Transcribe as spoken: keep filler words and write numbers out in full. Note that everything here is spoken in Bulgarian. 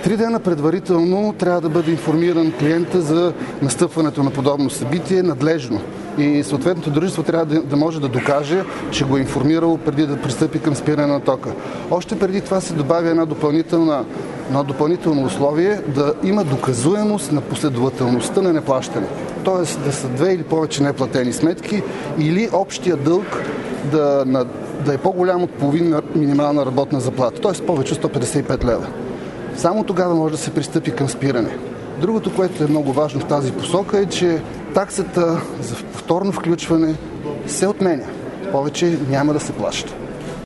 Три дена предварително трябва да бъде информиран клиента за настъпването на подобно събитие надлежно. И съответното дружество трябва да, да може да докаже, че го е информирало преди да пристъпи към спиране на тока. Още преди това се добавя една допълнителна, едно допълнително условие да има доказуемост на последователността на неплащане. Тоест да са две или повече неплатени сметки или общия дълг да, на, да е по-голям от половина минимална работна заплата, т.е. повече от сто петдесет и пет лева. Само тогава може да се пристъпи към спиране. Другото, което е много важно в тази посока, е, че таксата за повторно включване се отменя. Повече няма да се плаща.